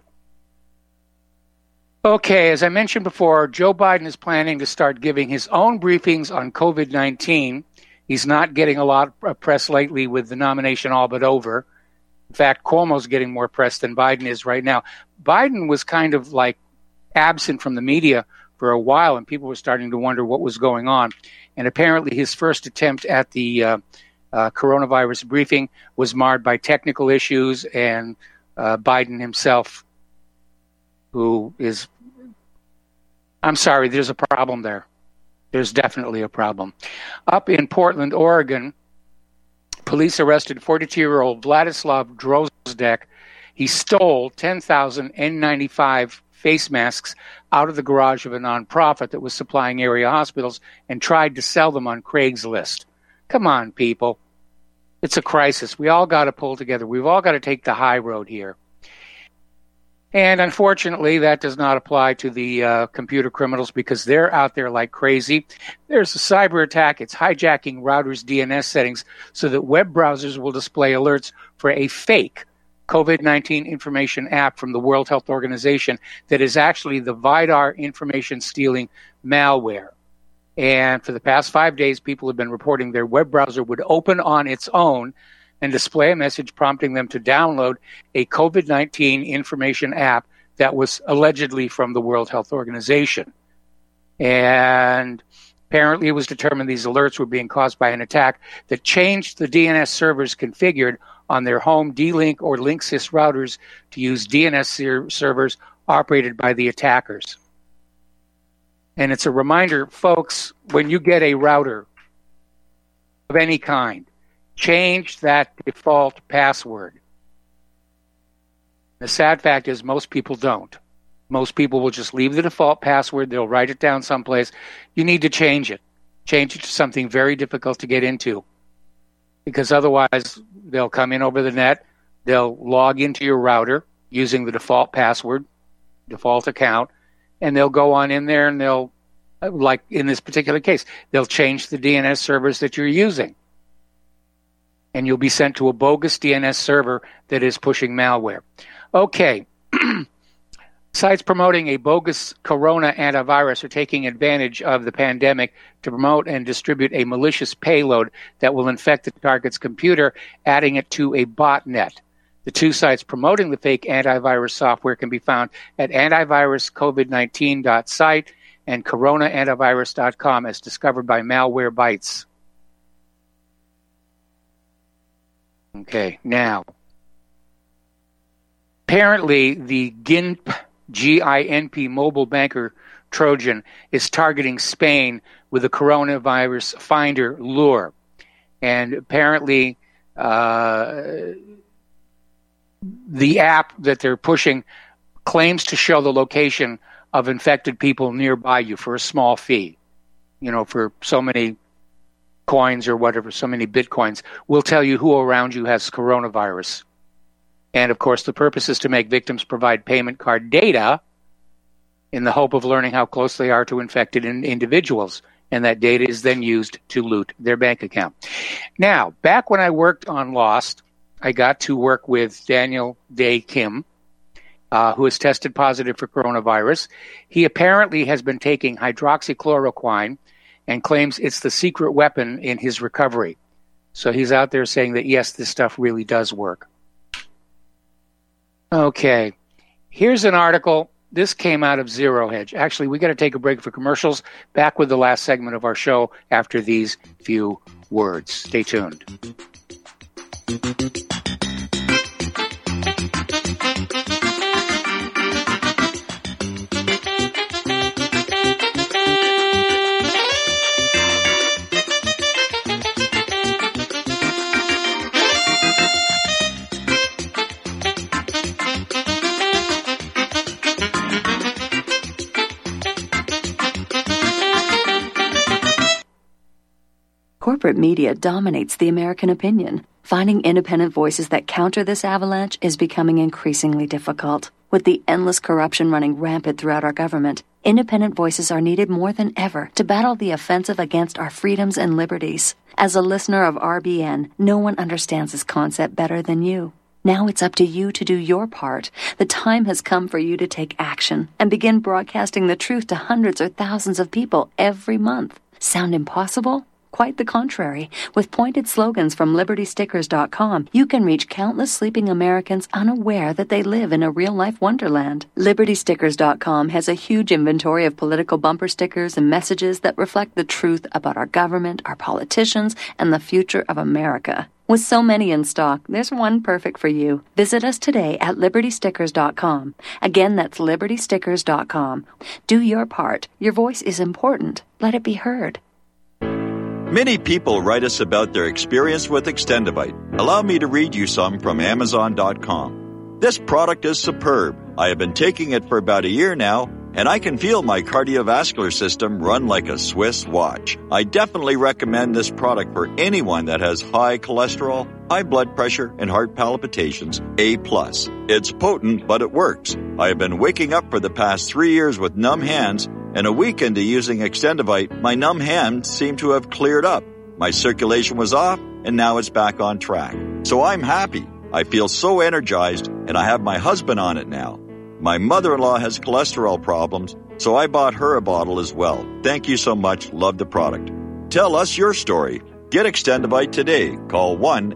Okay, as I mentioned before, Joe Biden is planning to start giving his own briefings on COVID-19. He's not getting a lot of press lately with the nomination all but over. In fact, Cuomo's getting more press than Biden is right now. Biden was kind of like absent from the media for a while, and people were starting to wonder what was going on. And apparently his first attempt at the coronavirus briefing was marred by technical issues, and Biden himself, who is, I'm sorry, there's a problem there. There's definitely a problem. Up in Portland, Oregon, police arrested 42-year-old Vladislav Drozdek. He stole 10,000 N95 face masks out of the garage of a nonprofit that was supplying area hospitals and tried to sell them on Craigslist. Come on, people. It's a crisis. We all got to pull together. We've all got to take the high road here. And unfortunately, that does not apply to the computer criminals, because they're out there like crazy. There's a cyber attack. It's hijacking routers' DNS settings so that web browsers will display alerts for a fake COVID-19 information app from the World Health Organization that is actually the Vidar information stealing malware. And for the past 5 days, people have been reporting their web browser would open on its own and display a message prompting them to download a COVID-19 information app that was allegedly from the World Health Organization. And apparently it was determined these alerts were being caused by an attack that changed the DNS servers configured on their home D-Link or Linksys routers to use DNS servers operated by the attackers. And it's a reminder, folks, when you get a router of any kind, change that default password. The sad fact is most people don't. Most people will just leave the default password. They'll write it down someplace. You need to change it. Change it to something very difficult to get into, because otherwise they'll come in over the net. They'll log into your router using the default password, default account, and they'll go on in there and they'll, like in this particular case, they'll change the DNS servers that you're using. And you'll be sent to a bogus DNS server that is pushing malware. Okay. Sites promoting a bogus corona antivirus are taking advantage of the pandemic to promote and distribute a malicious payload that will infect the target's computer, adding it to a botnet. The two sites promoting the fake antivirus software can be found at antiviruscovid19.site and coronaantivirus.com, as discovered by Malwarebytes. Okay, now, apparently the GINP, G-I-N-P mobile banker Trojan is targeting Spain with a coronavirus finder lure. And apparently the app that they're pushing claims to show the location of infected people nearby you for a small fee, for so many coins or whatever, so many bitcoins. Will tell you who around you has coronavirus. And of course, the purpose is to make victims provide payment card data in the hope of learning how close they are to infected individuals. And that data is then used to loot their bank account. Now, back when I worked on Lost, I got to work with Daniel Dae Kim, who has tested positive for coronavirus. He apparently has been taking hydroxychloroquine and claims it's the secret weapon in his recovery. So he's out there saying that, yes, this stuff really does work. Okay, here's an article. This came out of Zero Hedge. Actually, we got to take a break for commercials. Back with the last segment of our show after these few words. Stay tuned. Corporate media dominates the American opinion. Finding independent voices that counter this avalanche is becoming increasingly difficult. With the endless corruption running rampant throughout our government, independent voices are needed more than ever to battle the offensive against our freedoms and liberties. As a listener of RBN, no one understands this concept better than you. Now it's up to you to do your part. The time has come for you to take action and begin broadcasting the truth to hundreds or thousands of people every month. Sound impossible? Quite the contrary. With pointed slogans from LibertyStickers.com, you can reach countless sleeping Americans unaware that they live in a real-life wonderland. LibertyStickers.com has a huge inventory of political bumper stickers and messages that reflect the truth about our government, our politicians, and the future of America. With so many in stock, there's one perfect for you. Visit us today at LibertyStickers.com. Again, that's LibertyStickers.com. Do your part. Your voice is important. Let it be heard. Many people write us about their experience with Extendivite. Allow me to read you some from Amazon.com. This product is superb. I have been taking it for about a year now, and I can feel my cardiovascular system run like a Swiss watch. I definitely recommend this product for anyone that has high cholesterol, high blood pressure, and heart palpitations, A+. It's potent, but it works. I have been waking up for the past 3 years with numb hands, and a week into using Extendivite, my numb hands seem to have cleared up. My circulation was off, and now it's back on track. So I'm happy. I feel so energized, and I have my husband on it now. My mother-in-law has cholesterol problems, so I bought her a bottle as well. Thank you so much. Love the product. Tell us your story. Get Extendivite today. Call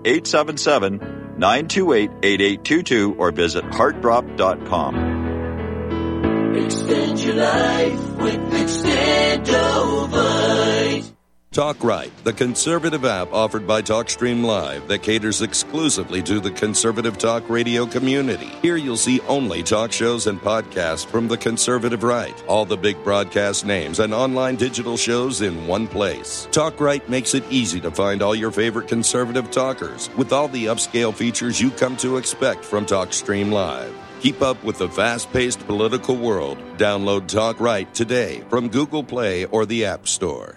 1-877-928-8822 or visit heartdrop.com. Extend your life with Extendovite. Talk Right, the conservative app offered by TalkStream Live that caters exclusively to the conservative talk radio community. Here you'll see only talk shows and podcasts from the conservative right. All the big broadcast names and online digital shows in one place. Talk Right makes it easy to find all your favorite conservative talkers with all the upscale features you come to expect from TalkStream Live. Keep up with the fast-paced political world. Download Talk Right today from Google Play or the App Store.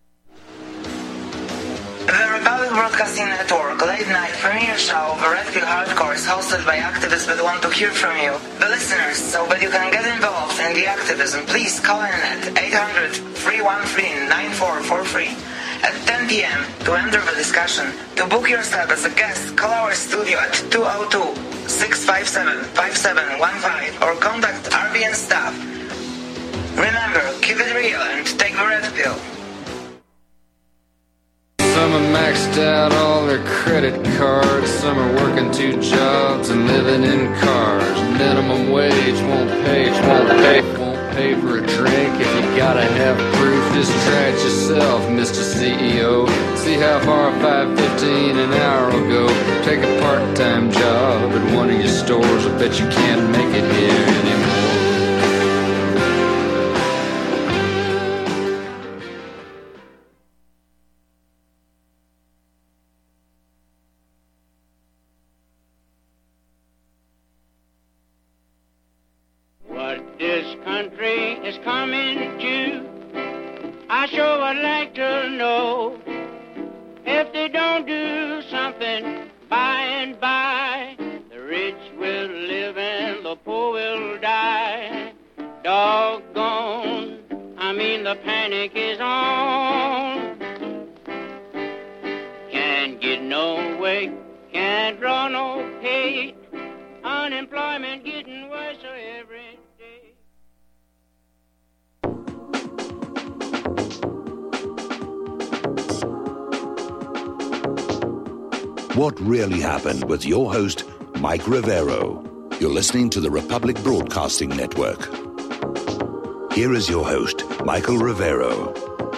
The Republic Broadcasting Network late night premiere show of Red Pill Hardcore is hosted by activists that want to hear from you, the listeners. So that you can get involved in the activism, please call in at 800-313-9443 at 10 p.m. to enter the discussion. To book yourself as a guest, call our studio at 202-657-5715 or contact RBN staff. Remember, keep it real and take the red pill. Some are maxed out all their credit cards. Some are working 2 jobs and living in cars. Minimum wage won't pay for a drink. If you gotta have proof, just try it yourself, Mr. CEO. See how far $5.15 an hour will go. Take a part-time job at one of your stores. I bet you can't make it here anymore. This country is coming to, I sure would like to know. If they don't do something by and by, the rich will live and the poor will die. Dog no way. Can't draw no pay. Unemployment getting worse every day. What really happened with your host, Mike Rivero. You're listening to the Republic Broadcasting Network. Here is your host, Michael Rivero.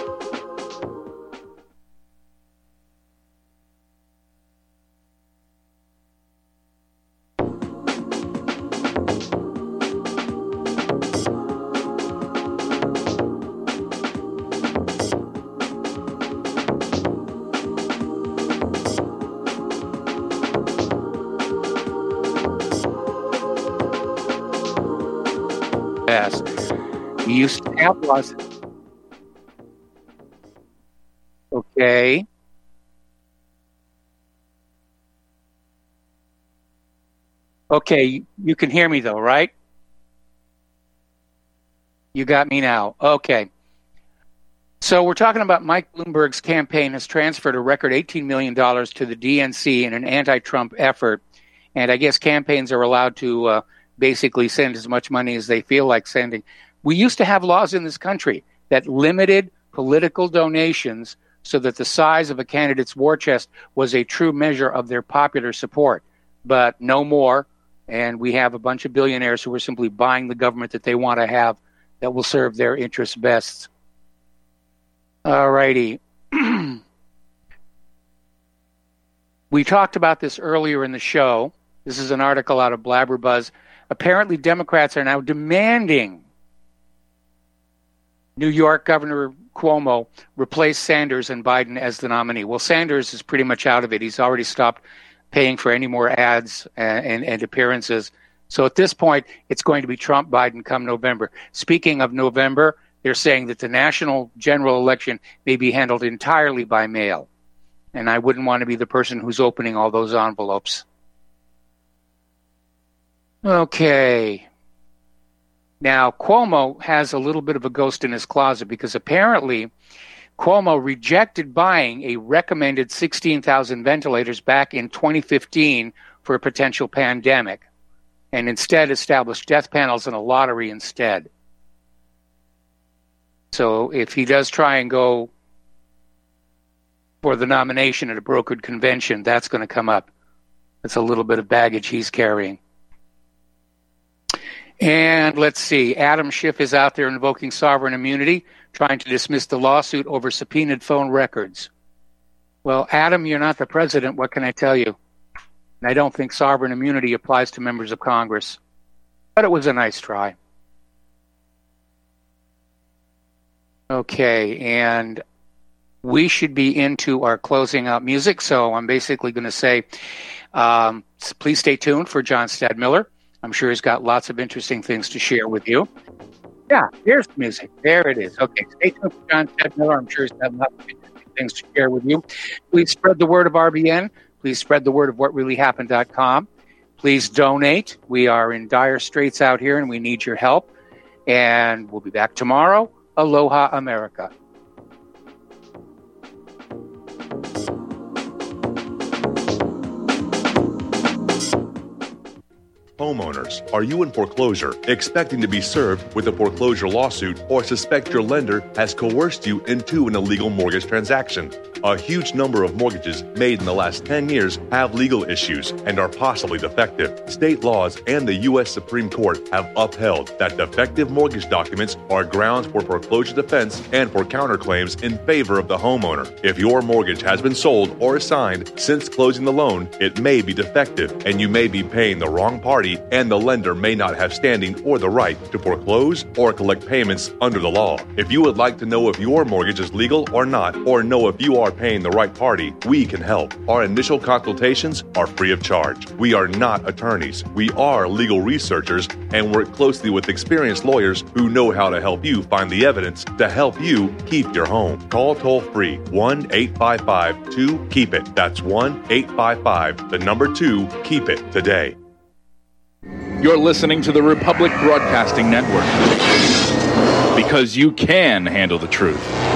You used to have laws. Okay. Okay, you can hear me though, right? You got me now. Okay. So we're talking about Mike Bloomberg's campaign has transferred a record $18 million to the DNC in an anti-Trump effort. And I guess campaigns are allowed to basically send as much money as they feel like sending. We used to have laws in this country that limited political donations so that the size of a candidate's war chest was a true measure of their popular support. But no more. And we have a bunch of billionaires who are simply buying the government that they want to have that will serve their interests best. All righty. We talked about this earlier in the show. This is an article out of Blabberbuzz. Apparently, Democrats are now demanding New York Governor Cuomo replace Sanders and Biden as the nominee. Well, Sanders is pretty much out of it. He's already stopped paying for any more ads and appearances. So at this point, it's going to be Trump-Biden come November. Speaking of November, they're saying that the national general election may be handled entirely by mail. And I wouldn't want to be the person who's opening all those envelopes. Okay. Now, Cuomo has a little bit of a ghost in his closet because apparently Cuomo rejected buying a recommended 16,000 ventilators back in 2015 for a potential pandemic and instead established death panels and a lottery instead. So if he does try and go for the nomination at a brokered convention, that's going to come up. That's a little bit of baggage he's carrying. And let's see, Adam Schiff is out there invoking sovereign immunity, trying to dismiss the lawsuit over subpoenaed phone records. Well, Adam, you're not the president. What can I tell you? And I don't think sovereign immunity applies to members of Congress. But it was a nice try. Okay, and we should be into our closing out music, so I'm basically going to say, please stay tuned for John Stadmiller. I'm sure he's got lots of interesting things to share with you. Yeah, here's the music. There it is. Okay, stay tuned for John Stadmiller. I'm sure he's got lots of interesting things to share with you. Please spread the word of RBN. Please spread the word of whatreallyhappened.com. Please donate. We are in dire straits out here, and we need your help. And we'll be back tomorrow. Aloha, America. Homeowners, are you in foreclosure, expecting to be served with a foreclosure lawsuit, or suspect your lender has coerced you into an illegal mortgage transaction? A huge number of mortgages made in the last 10 years have legal issues and are possibly defective. State laws and the U.S. Supreme Court have upheld that defective mortgage documents are grounds for foreclosure defense and for counterclaims in favor of the homeowner. If your mortgage has been sold or assigned since closing the loan, it may be defective and you may be paying the wrong party, and the lender may not have standing or the right to foreclose or collect payments under the law. If you would like to know if your mortgage is legal or not, or know if you are paying the right party, we can help. Our initial consultations are free of charge. We are not attorneys. We are legal researchers and work closely with experienced lawyers who know how to help you find the evidence to help you keep your home. Call toll-free 1-855-2-KEEP-IT. That's 1-855-2-KEEP-IT today. You're listening to the Republic Broadcasting Network, because you can handle the truth.